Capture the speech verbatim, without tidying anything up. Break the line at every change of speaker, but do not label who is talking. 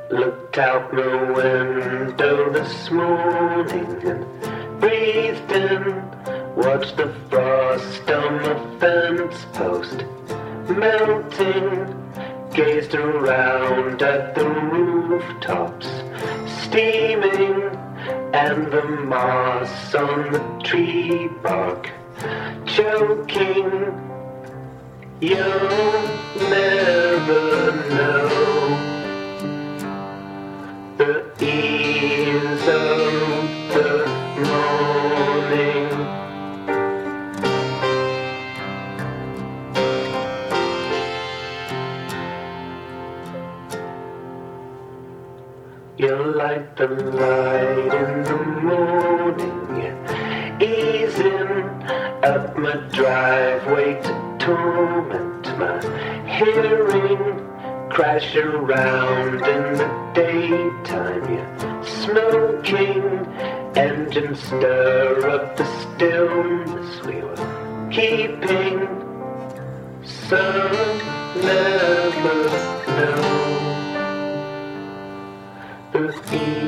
Looked out the window this morning and breathed in. Watched the frost on the fence post melting. Gazed around at the rooftops steaming, and the moss on the tree bark choking. You'll never know the ease of the morning. You're like the light in the morning, easing up my driveway to torment my hearing. Crash around in the daytime, you're smoking. Engines stir up the stillness we were keeping. So never know the